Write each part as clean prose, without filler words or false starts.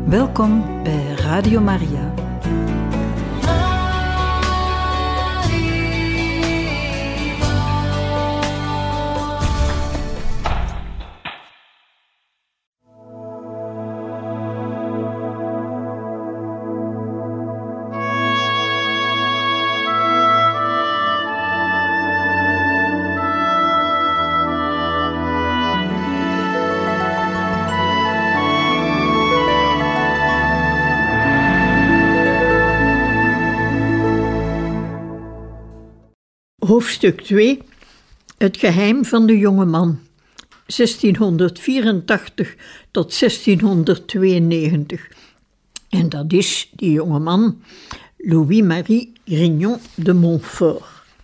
Welkom bij Radio Maria. Hoofdstuk 2. Het geheim van de jonge man. 1684 tot 1692. En dat is die jonge man, Louis-Marie Grignon de Montfort.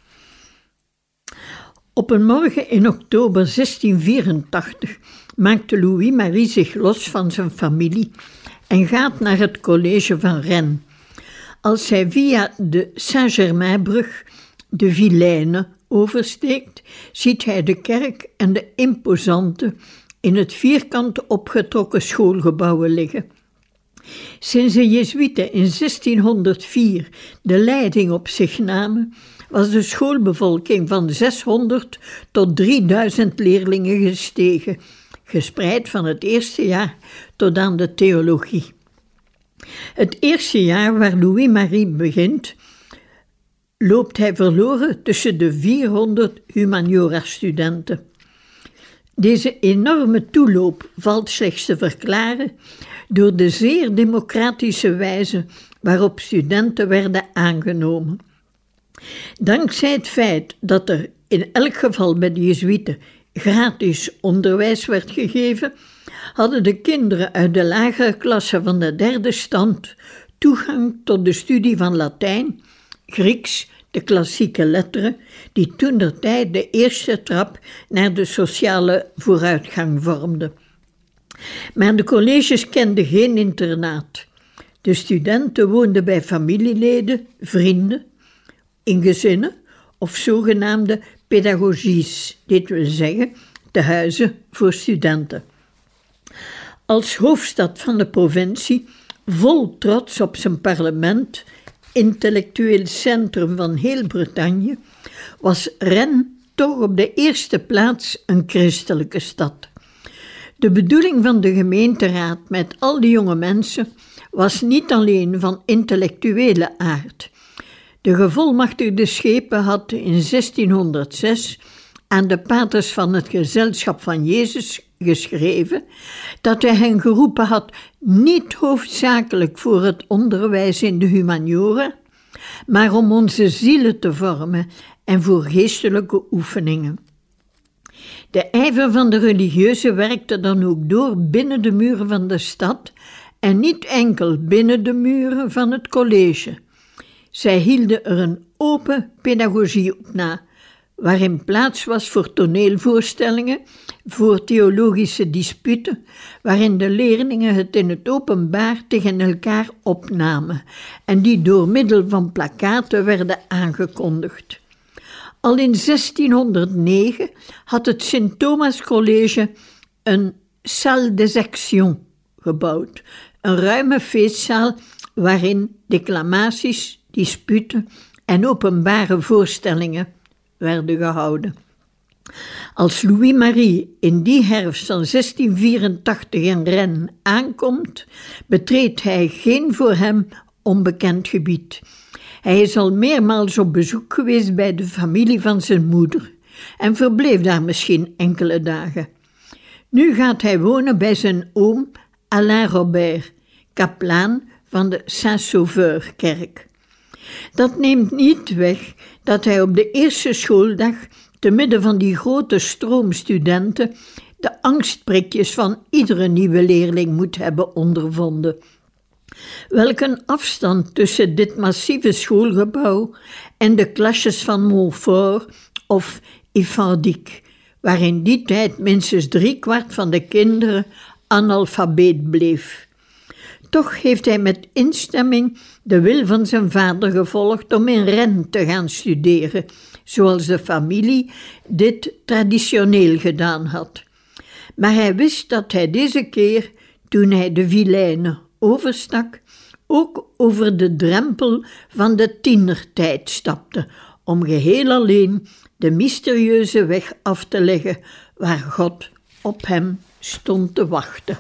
Op een morgen in oktober 1684 maakte Louis-Marie zich los van zijn familie en gaat naar het college van Rennes. Als hij via de Saint-Germainbrug de Vilaine oversteekt, ziet hij de kerk en de imposante, in het vierkant opgetrokken schoolgebouwen liggen. Sinds de Jezuïeten in 1604 de leiding op zich namen, was de schoolbevolking van 600 tot 3000 leerlingen gestegen, gespreid van het eerste jaar tot aan de theologie. Het eerste jaar waar Louis-Marie begint, loopt hij verloren tussen de 400 humaniora-studenten. Deze enorme toeloop valt slechts te verklaren door de zeer democratische wijze waarop studenten werden aangenomen. Dankzij het feit dat er in elk geval bij de Jezuïeten gratis onderwijs werd gegeven, hadden de kinderen uit de lagere klasse van de derde stand toegang tot de studie van Latijn, Grieks, de klassieke letteren, die toentertijd de eerste trap naar de sociale vooruitgang vormden. Maar de colleges kenden geen internaat. De studenten woonden bij familieleden, vrienden, in gezinnen of zogenaamde pedagogies, dit wil zeggen tehuizen voor studenten. Als hoofdstad van de provincie, vol trots op zijn parlement, intellectueel centrum van heel Bretagne, was Rennes toch op de eerste plaats een christelijke stad. De bedoeling van de gemeenteraad met al die jonge mensen was niet alleen van intellectuele aard. De gevolmachtigde schepen had in 1606 aan de paters van het Gezelschap van Jezus geschreven dat hij hen geroepen had niet hoofdzakelijk voor het onderwijs in de humaniora, maar om onze zielen te vormen en voor geestelijke oefeningen. De ijver van de religieuzen werkte dan ook door binnen de muren van de stad en niet enkel binnen de muren van het college. Zij hielden er een open pedagogie op na, waarin plaats was voor toneelvoorstellingen, voor theologische disputen, waarin de leerlingen het in het openbaar tegen elkaar opnamen en die door middel van plakkaten werden aangekondigd. Al in 1609 had het Sint-Thomas College een salle des actions gebouwd, een ruime feestzaal waarin declamaties, disputen en openbare voorstellingen werden gehouden. Als Louis-Marie in die herfst van 1684 in Rennes aankomt, betreedt hij geen voor hem onbekend gebied. Hij is al meermaals op bezoek geweest bij de familie van zijn moeder en verbleef daar misschien enkele dagen. Nu gaat hij wonen bij zijn oom Alain Robert, kaplaan van de Saint-Sauveur-kerk. Dat neemt niet weg dat hij op de eerste schooldag, te midden van die grote stroom studenten, de angstprikjes van iedere nieuwe leerling moet hebben ondervonden. Welk een afstand tussen dit massieve schoolgebouw en de klasjes van Montfort of Iffandic, waar in die tijd minstens 3/4 van de kinderen analfabeet bleef. Toch heeft hij met instemming de wil van zijn vader gevolgd om in Rennes te gaan studeren, zoals de familie dit traditioneel gedaan had. Maar hij wist dat hij deze keer, toen hij de Vilaine overstak, ook over de drempel van de tienertijd stapte, om geheel alleen de mysterieuze weg af te leggen waar God op hem stond te wachten.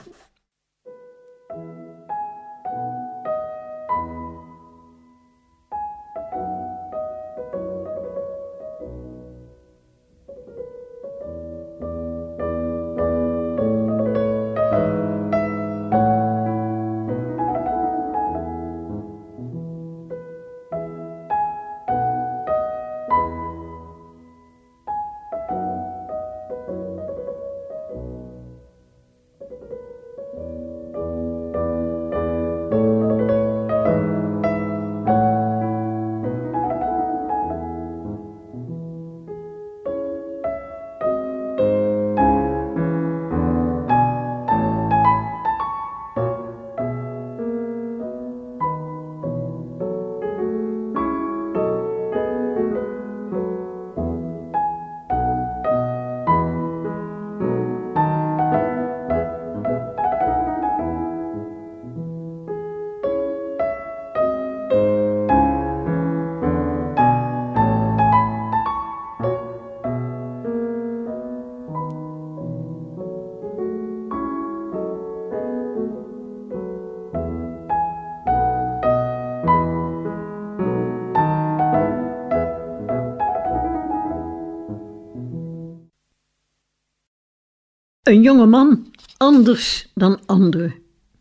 Een jonge man, anders dan anderen.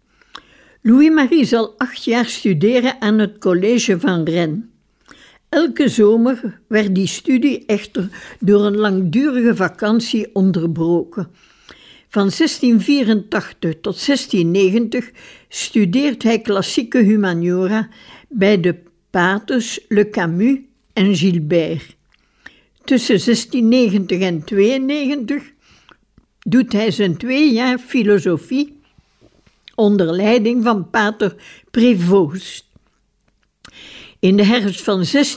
Louis-Marie zal 8 jaar studeren aan het college van Rennes. Elke zomer werd die studie echter door een langdurige vakantie onderbroken. Van 1684 tot 1690 studeert hij klassieke humaniora bij de paters Le Camus en Gilbert. Tussen 1690 en 92 doet hij zijn 2 jaar filosofie onder leiding van pater Prévost. In de herfst van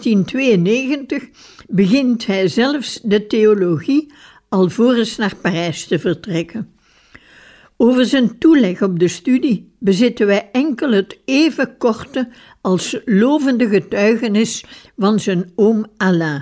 1692 begint hij zelfs de theologie alvorens naar Parijs te vertrekken. Over zijn toeleg op de studie bezitten wij enkel het even korte als lovende getuigenis van zijn oom Alain.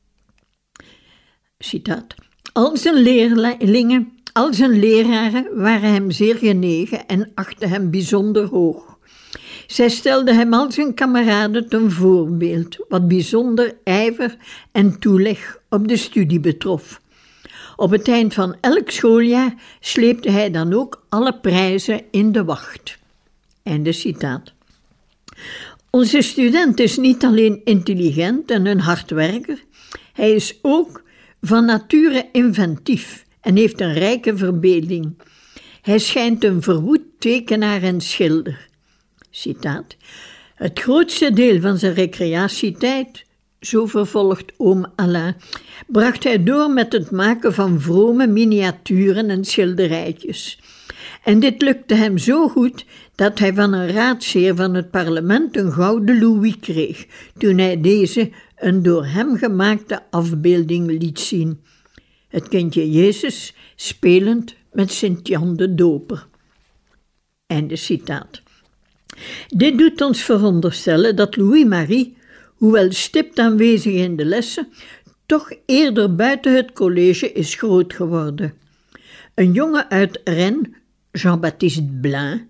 Citaat. Al zijn leerlingen, al zijn leraren waren hem zeer genegen en achtten hem bijzonder hoog. Zij stelden hem al zijn kameraden ten voorbeeld, wat bijzonder ijver en toeleg op de studie betrof. Op het eind van elk schooljaar sleepte hij dan ook alle prijzen in de wacht. Einde citaat. Onze student is niet alleen intelligent en een hardwerker, hij is ook van nature inventief en heeft een rijke verbeelding. Hij schijnt een verwoed tekenaar en schilder. Citaat. Het grootste deel van zijn recreatietijd, zo vervolgt oom Alain, bracht hij door met het maken van vrome miniaturen en schilderijtjes. En dit lukte hem zo goed dat hij van een raadsheer van het parlement een gouden louis kreeg, toen hij deze een door hem gemaakte afbeelding liet zien. Het kindje Jezus spelend met Sint-Jan de Doper. Einde citaat. Dit doet ons veronderstellen dat Louis-Marie, hoewel stipt aanwezig in de lessen, toch eerder buiten het college is groot geworden. Een jongen uit Rennes, Jean-Baptiste Blain,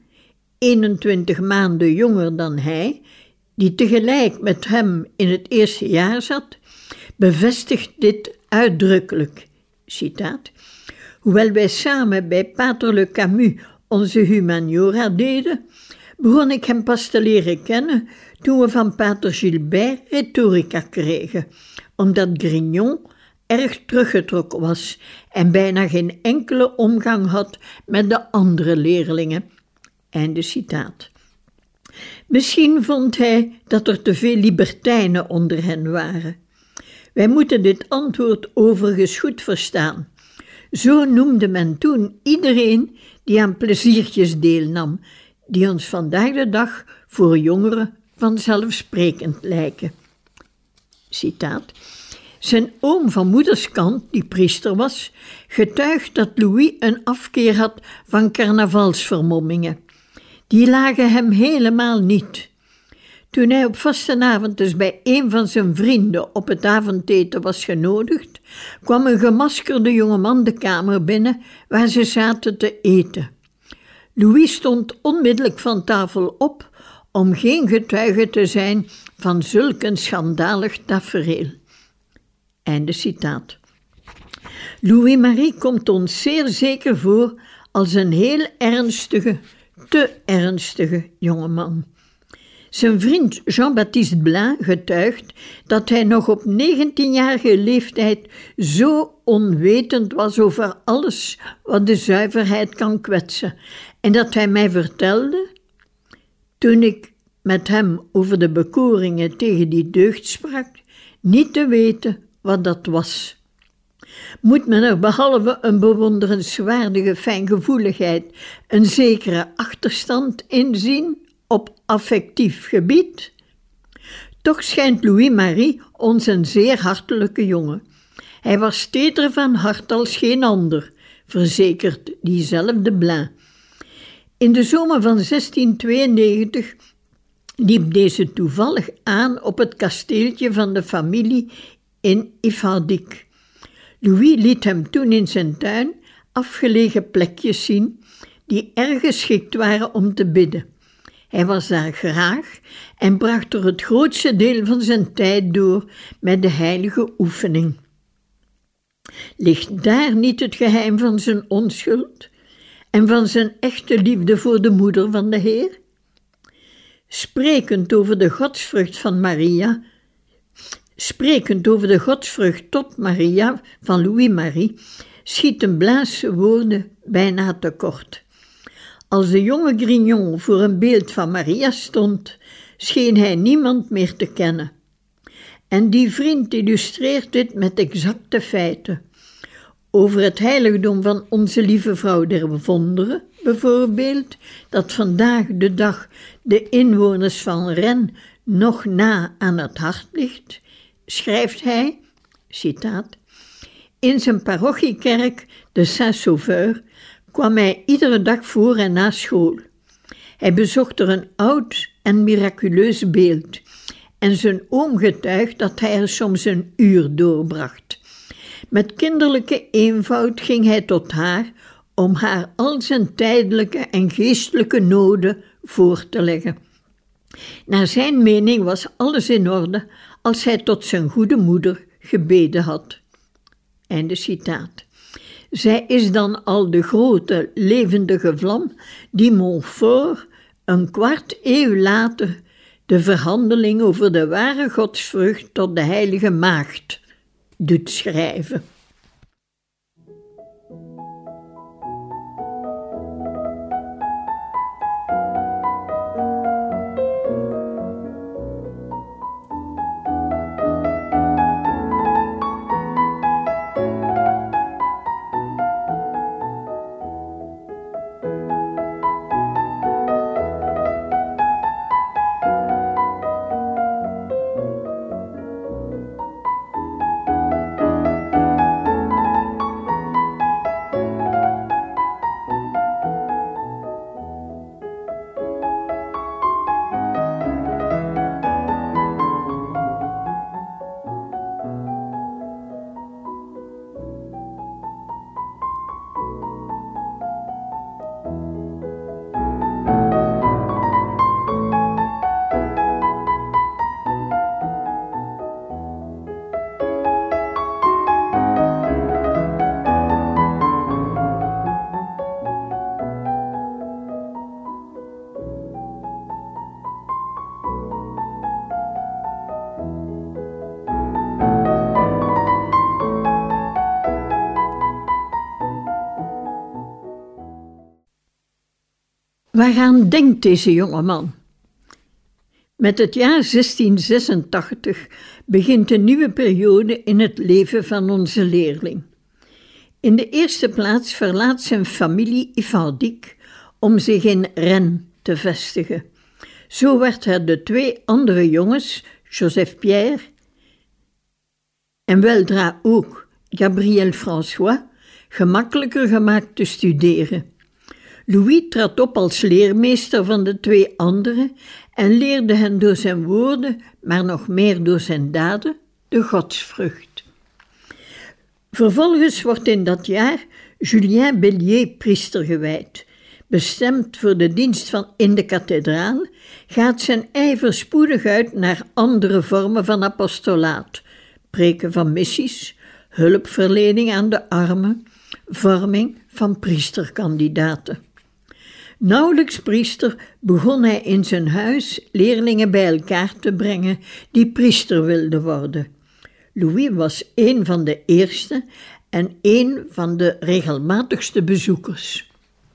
21 maanden jonger dan hij, die tegelijk met hem in het eerste jaar zat, bevestigt dit uitdrukkelijk. Citaat. Hoewel wij samen bij pater Le Camus onze humaniora deden, begon ik hem pas te leren kennen toen we van pater Gilbert retorica kregen, omdat Grignon erg teruggetrokken was en bijna geen enkele omgang had met de andere leerlingen. Einde citaat. Misschien vond hij dat er te veel libertijnen onder hen waren. Wij moeten dit antwoord overigens goed verstaan. Zo noemde men toen iedereen die aan pleziertjes deelnam, die ons vandaag de dag voor jongeren vanzelfsprekend lijken. Citaat. Zijn oom van moederskant, die priester was, getuigt dat Louis een afkeer had van carnavalsvermommingen. Die lagen hem helemaal niet. Toen hij op vastenavond dus bij een van zijn vrienden op het avondeten was genodigd, kwam een gemaskerde jongeman de kamer binnen waar ze zaten te eten. Louis stond onmiddellijk van tafel op om geen getuige te zijn van zulk een schandalig tafereel. Einde citaat. Louis-Marie komt ons zeer zeker voor als een heel ernstige, te ernstige jongeman. Zijn vriend Jean-Baptiste Blain getuigt dat hij nog op 19-jarige leeftijd zo onwetend was over alles wat de zuiverheid kan kwetsen en dat hij mij vertelde, toen ik met hem over de bekoringen tegen die deugd sprak, niet te weten wat dat was. Moet men er behalve een bewonderenswaardige fijngevoeligheid een zekere achterstand in zien op affectief gebied? Toch schijnt Louis-Marie ons een zeer hartelijke jongen. Hij was teeder van hart als geen ander, verzekert diezelfde Blain. In de zomer van 1692 liep deze toevallig aan op het kasteeltje van de familie in Ifaldic. Louis liet hem toen in zijn tuin afgelegen plekjes zien die erg geschikt waren om te bidden. Hij was daar graag en bracht er het grootste deel van zijn tijd door met de heilige oefening. Ligt daar niet het geheim van zijn onschuld en van zijn echte liefde voor de moeder van de Heer? Sprekend over de godsvrucht tot Maria van Louis-Marie schieten Blain's woorden bijna tekort. Als de jonge Grignon voor een beeld van Maria stond, scheen hij niemand meer te kennen. En die vriend illustreert dit met exacte feiten. Over het heiligdom van onze lieve vrouw der Wonderen, bijvoorbeeld, dat vandaag de dag de inwoners van Rennes nog na aan het hart ligt, schrijft hij, citaat, in zijn parochiekerk de Saint-Sauveur kwam hij iedere dag voor en na school. Hij bezocht er een oud en miraculeus beeld en zijn oom getuigt dat hij er soms een uur doorbracht. Met kinderlijke eenvoud ging hij tot haar om haar al zijn tijdelijke en geestelijke noden voor te leggen. Naar zijn mening was alles in orde als hij tot zijn goede moeder gebeden had. Einde citaat. Zij is dan al de grote, levendige vlam die Montfort een kwart eeuw later de verhandeling over de ware godsvrucht tot de heilige maagd doet schrijven. Waaraan denkt deze jongeman? Met het jaar 1686 begint een nieuwe periode in het leven van onze leerling. In de eerste plaats verlaat zijn familie Ifaldic om zich in Rennes te vestigen. Zo werd er de twee andere jongens, Joseph Pierre en weldra ook Gabriel François, gemakkelijker gemaakt te studeren. Louis trad op als leermeester van de 2 anderen en leerde hen door zijn woorden, maar nog meer door zijn daden, de godsvrucht. Vervolgens wordt in dat jaar Julien Bellier priester gewijd. Bestemd voor de dienst in de kathedraal, gaat zijn ijver spoedig uit naar andere vormen van apostolaat, preken van missies, hulpverlening aan de armen, vorming van priesterkandidaten. Nauwelijks priester begon hij in zijn huis leerlingen bij elkaar te brengen die priester wilden worden. Louis was een van de eerste en een van de regelmatigste bezoekers.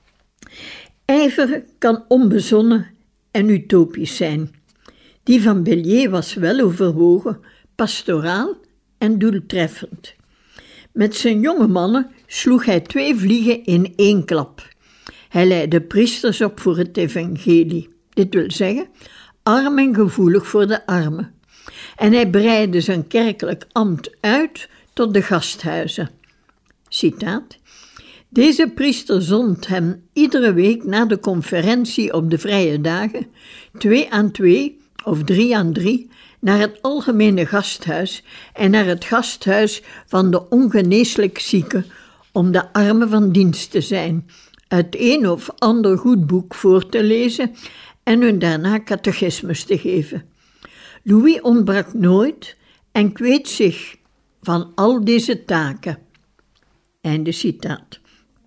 Ijver kan onbezonnen en utopisch zijn. Die van Bellier was wel overwogen, pastoraal en doeltreffend. Met zijn jonge mannen sloeg hij 2 vliegen in 1 klap. Hij leidde priesters op voor het evangelie, dit wil zeggen, arm en gevoelig voor de armen. En hij breidde zijn kerkelijk ambt uit tot de gasthuizen. Citaat: Deze priester zond hem iedere week na de conferentie op de vrije dagen 2 aan 2 of 3 aan 3 naar het algemene gasthuis en naar het gasthuis van de ongeneeslijk zieken om de armen van dienst te zijn, uit een of ander goed boek voor te lezen en hun daarna catechismus te geven. Louis ontbrak nooit en kweet zich van al deze taken. Einde citaat.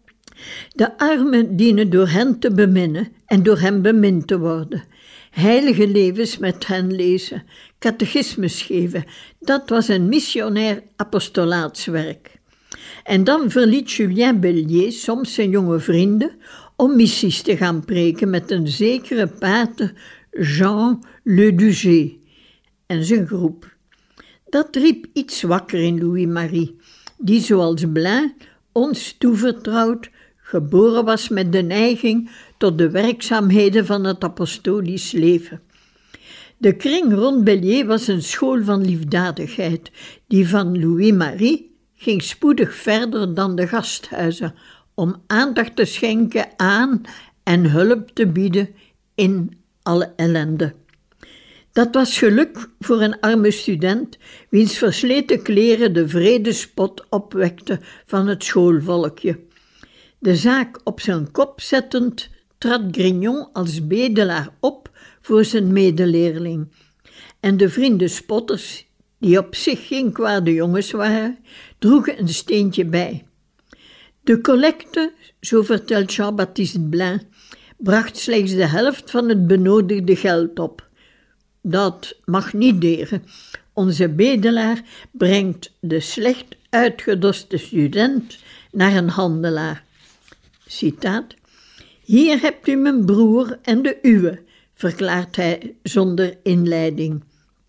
De armen dienen door hen te beminnen en door hen bemind te worden. Heilige levens met hen lezen, catechismus geven, dat was een missionair apostolaatswerk. En dan verliet Julien Bellier soms zijn jonge vrienden om missies te gaan preken met een zekere pater Jean Le Dugé en zijn groep. Dat riep iets wakker in Louis-Marie, die zoals Blain ons toevertrouwd geboren was met de neiging tot de werkzaamheden van het apostolisch leven. De kring rond Bellier was een school van liefdadigheid, die van Louis-Marie ging spoedig verder dan de gasthuizen, om aandacht te schenken aan en hulp te bieden in alle ellende. Dat was geluk voor een arme student, wiens versleten kleren de wrede spot opwekte van het schoolvolkje. De zaak op zijn kop zettend, trad Grignon als bedelaar op voor zijn medeleerling. En de vrienden spotters, die op zich geen kwade jongens waren, droegen een steentje bij. De collecte, zo vertelt Jean-Baptiste Blain, bracht slechts de helft van het benodigde geld op. Dat mag niet deren. Onze bedelaar brengt de slecht uitgedoste student naar een handelaar. Citaat: Hier hebt u mijn broer en de uwe, verklaart hij zonder inleiding.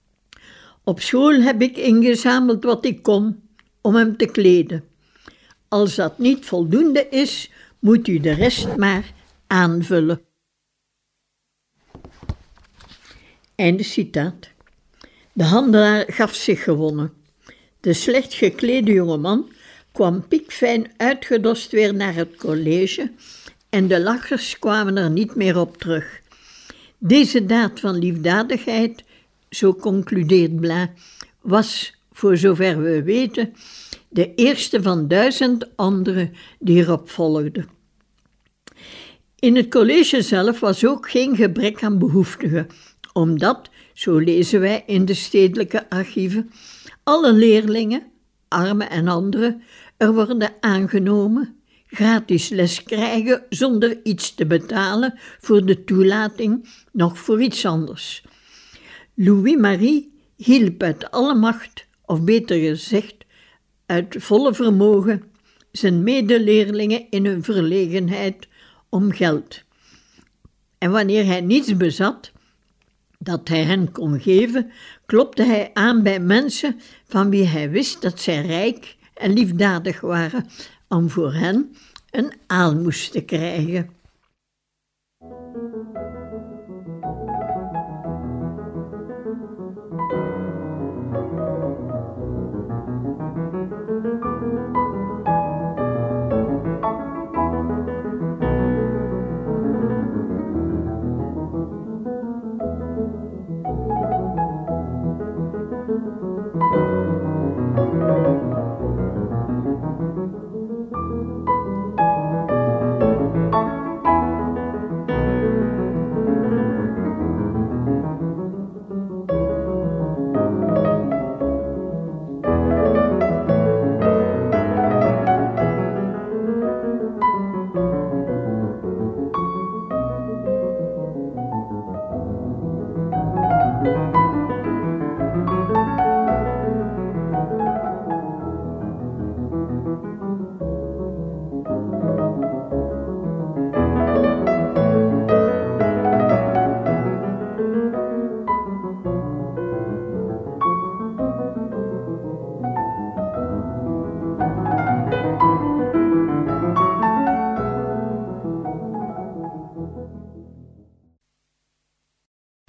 Op school heb ik ingezameld wat ik kon om hem te kleden. Als dat niet voldoende is, moet u de rest maar aanvullen. Einde citaat. De handelaar gaf zich gewonnen. De slecht geklede jongeman kwam piekfijn uitgedost weer naar het college en de lachers kwamen er niet meer op terug. Deze daad van liefdadigheid, zo concludeert Blain, was, voor zover we weten, de eerste van 1000 anderen die erop volgden. In het college zelf was ook geen gebrek aan behoeftigen, omdat, zo lezen wij in de stedelijke archieven, alle leerlingen, armen en anderen, er worden aangenomen, gratis les krijgen zonder iets te betalen voor de toelating, nog voor iets anders. Louis-Marie hielp uit alle macht, of beter gezegd, uit volle vermogen, zijn medeleerlingen in hun verlegenheid om geld. En wanneer hij niets bezat dat hij hen kon geven, klopte hij aan bij mensen van wie hij wist dat zij rijk en liefdadig waren, om voor hen een aalmoes te krijgen.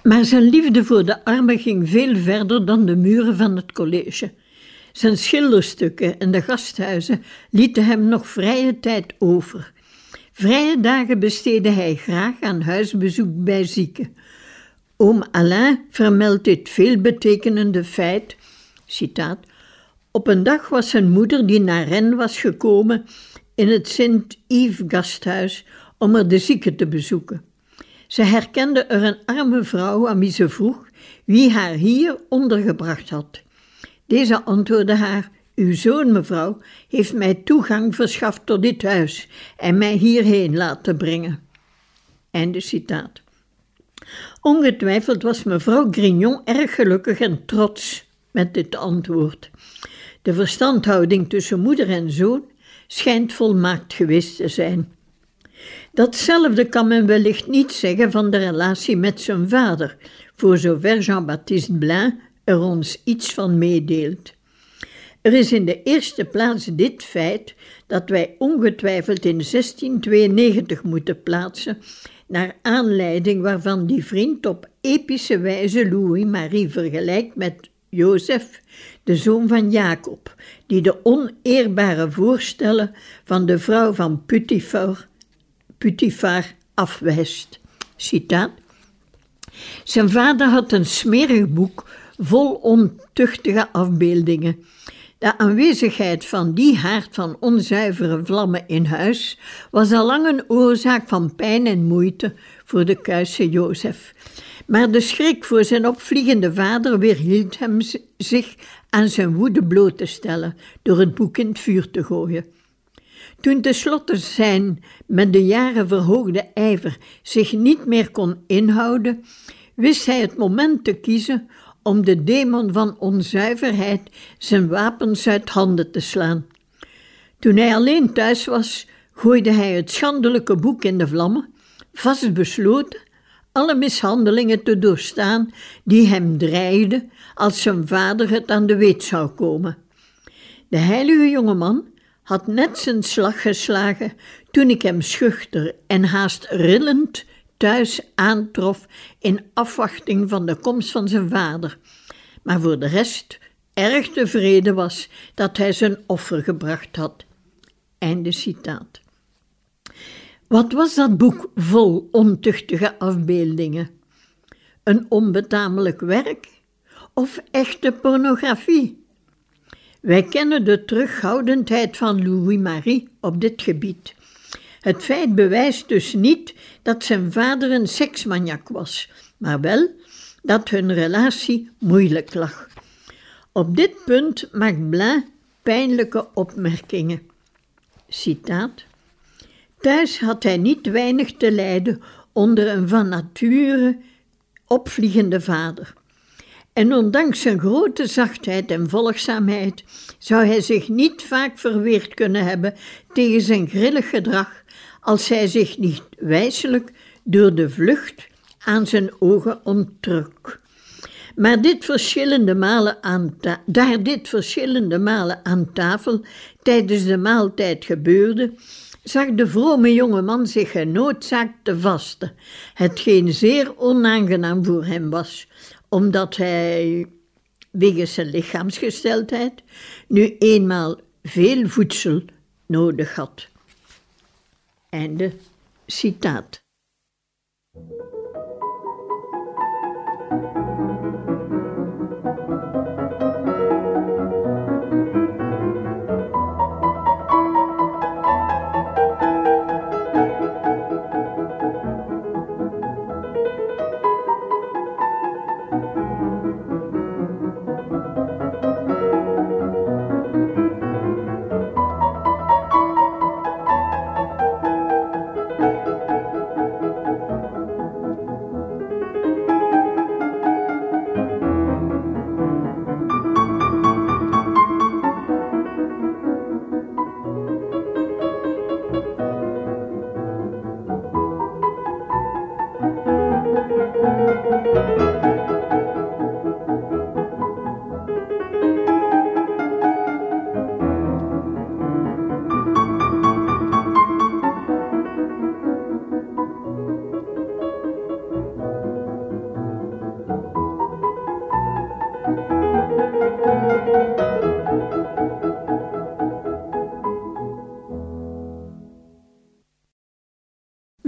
Maar zijn liefde voor de armen ging veel verder dan de muren van het college. Zijn schilderstukken en de gasthuizen lieten hem nog vrije tijd over. Vrije dagen besteedde hij graag aan huisbezoek bij zieken. Oom Alain vermeldt dit veelbetekenende feit, citaat, op een dag was zijn moeder die naar Rennes was gekomen in het Sint-Yves gasthuis om er de zieke te bezoeken. Ze herkende er een arme vrouw aan wie ze vroeg wie haar hier ondergebracht had. Deze antwoordde haar, uw zoon, mevrouw, heeft mij toegang verschaft tot dit huis en mij hierheen laten brengen. Einde citaat. Ongetwijfeld was mevrouw Grignon erg gelukkig en trots met dit antwoord. De verstandhouding tussen moeder en zoon schijnt volmaakt geweest te zijn. Datzelfde kan men wellicht niet zeggen van de relatie met zijn vader, voor zover Jean-Baptiste Blain er ons iets van meedeelt. Er is in de eerste plaats dit feit dat wij ongetwijfeld in 1692 moeten plaatsen, naar aanleiding waarvan die vriend op epische wijze Louis-Marie vergelijkt met Jozef, de zoon van Jacob, die de oneerbare voorstellen van de vrouw van Putifar afwijst. Citaat. Zijn vader had een smerig boek vol ontuchtige afbeeldingen. De aanwezigheid van die haard van onzuivere vlammen in huis was al lang een oorzaak van pijn en moeite voor de kuise Jozef. Maar de schrik voor zijn opvliegende vader weerhield hem zich aan zijn woede bloot te stellen door het boek in het vuur te gooien. Toen tenslotte zijn met de jaren verhoogde ijver zich niet meer kon inhouden, wist hij het moment te kiezen om de demon van onzuiverheid zijn wapens uit handen te slaan. Toen hij alleen thuis was, gooide hij het schandelijke boek in de vlammen, vastbesloten alle mishandelingen te doorstaan die hem dreigden als zijn vader het aan de weet zou komen. De heilige jongeman had net zijn slag geslagen toen ik hem schuchter en haast rillend thuis aantrof in afwachting van de komst van zijn vader, maar voor de rest erg tevreden was dat hij zijn offer gebracht had. Einde citaat. Wat was dat boek vol ontuchtige afbeeldingen? Een onbetamelijk werk of echte pornografie? Wij kennen de terughoudendheid van Louis-Marie op dit gebied. Het feit bewijst dus niet dat zijn vader een seksmaniak was, maar wel dat hun relatie moeilijk lag. Op dit punt maakt Blain pijnlijke opmerkingen. Citaat. Thuis had hij niet weinig te lijden onder een van nature opvliegende vader. En ondanks zijn grote zachtheid en volgzaamheid zou hij zich niet vaak verweerd kunnen hebben tegen zijn grillig gedrag als hij zich niet wijselijk door de vlucht aan zijn ogen onttrok. Maar dit verschillende malen aan tafel tijdens de maaltijd gebeurde, zag de vrome jongeman zich genoodzaakt te vasten, hetgeen zeer onaangenaam voor hem was, omdat hij, wegens zijn lichaamsgesteldheid, nu eenmaal veel voedsel nodig had. Einde citaat.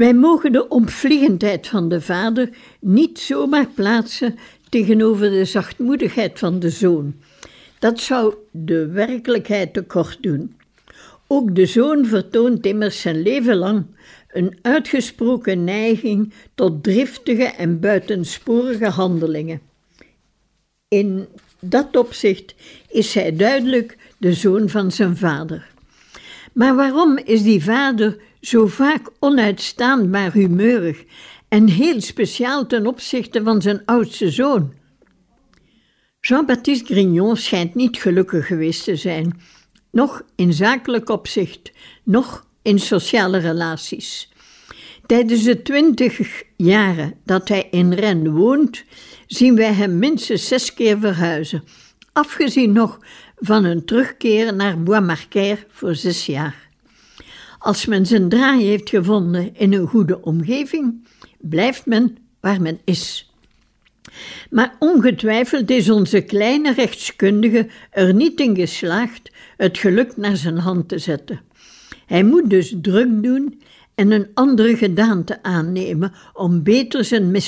Wij mogen de opvliegendheid van de vader niet zomaar plaatsen tegenover de zachtmoedigheid van de zoon. Dat zou de werkelijkheid tekort doen. Ook de zoon vertoont immers zijn leven lang een uitgesproken neiging tot driftige en buitensporige handelingen. In dat opzicht is hij duidelijk de zoon van zijn vader. Maar waarom is die vader zo vaak onuitstaanbaar humeurig en heel speciaal ten opzichte van zijn oudste zoon? Jean-Baptiste Grignon schijnt niet gelukkig geweest te zijn, noch in zakelijk opzicht, noch in sociale relaties. Tijdens de 20 jaren dat hij in Rennes woont, zien wij hem minstens 6 keer verhuizen, afgezien nog van een terugkeer naar Bois-Marcaire voor 6 jaar. Als men zijn draai heeft gevonden in een goede omgeving, blijft men waar men is. Maar ongetwijfeld is onze kleine rechtskundige er niet in geslaagd het geluk naar zijn hand te zetten. Hij moet dus druk doen en een andere gedaante aannemen om beter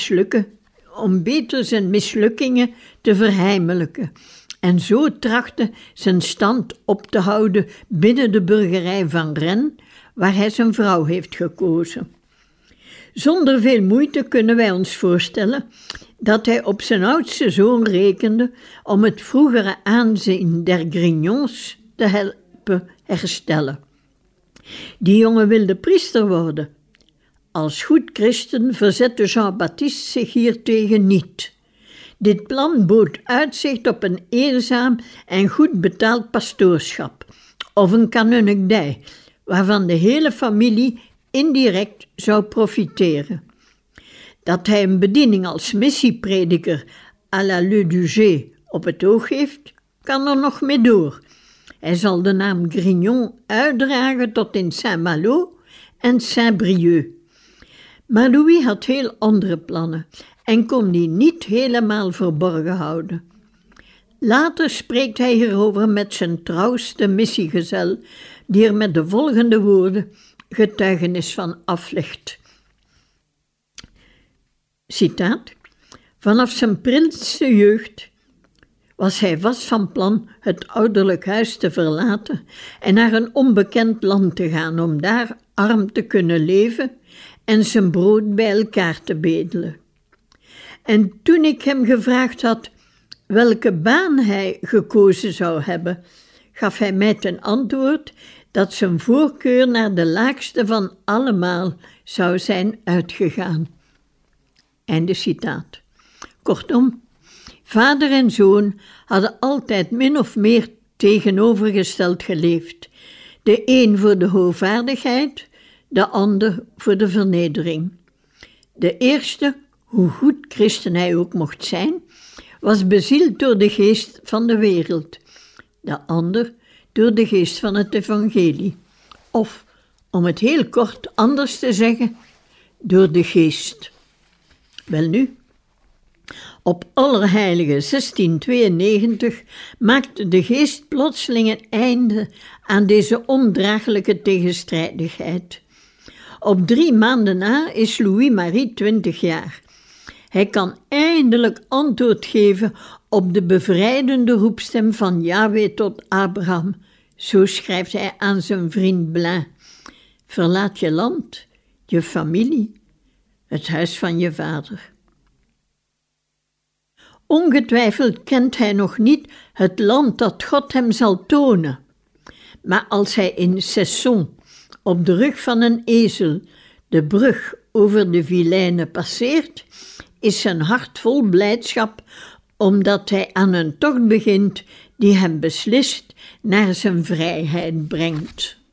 zijn mislukkingen te verheimelijken en zo trachten zijn stand op te houden binnen de burgerij van Rennes, waar hij zijn vrouw heeft gekozen. Zonder veel moeite kunnen wij ons voorstellen dat hij op zijn oudste zoon rekende om het vroegere aanzien der Grignons te helpen herstellen. Die jongen wilde priester worden. Als goed christen verzette Jean-Baptiste zich hiertegen niet. Dit plan bood uitzicht op een eerzaam en goed betaald pastoorschap, of een kanunnikdij, waarvan de hele familie indirect zou profiteren. Dat hij een bediening als missieprediker à la Le Duger op het oog heeft, kan er nog mee door. Hij zal de naam Grignon uitdragen tot in Saint-Malo en Saint-Brieuc. Maar Louis had heel andere plannen en kon die niet helemaal verborgen houden. Later spreekt hij hierover met zijn trouwste missiegezel, die er met de volgende woorden getuigenis van aflegt. Citaat: vanaf zijn prilste jeugd was hij vast van plan het ouderlijk huis te verlaten en naar een onbekend land te gaan om daar arm te kunnen leven en zijn brood bij elkaar te bedelen. En toen ik hem gevraagd had welke baan hij gekozen zou hebben, gaf hij mij ten antwoord dat zijn voorkeur naar de laagste van allemaal zou zijn uitgegaan. Einde citaat. Kortom, vader en zoon hadden altijd min of meer tegenovergesteld geleefd. De een voor de hoogvaardigheid, de ander voor de vernedering. De eerste, hoe goed christen hij ook mocht zijn, was bezield door de geest van de wereld. De ander door de geest van het evangelie. Of, om het heel kort anders te zeggen, door de geest. Welnu, op Allerheiligen 1692 maakte de geest plotseling een einde aan deze ondraaglijke tegenstrijdigheid. Op 3 maanden na is Louis-Marie 20 jaar. Hij kan eindelijk antwoord geven op de bevrijdende roepstem van Yahweh tot Abraham. Zo schrijft hij aan zijn vriend Blain: verlaat je land, je familie, het huis van je vader. Ongetwijfeld kent hij nog niet het land dat God hem zal tonen. Maar als hij in Cesson op de rug van een ezel de brug over de Vilaine passeert, is zijn hart vol blijdschap, omdat hij aan een tocht begint die hem beslist naar zijn vrijheid brengt.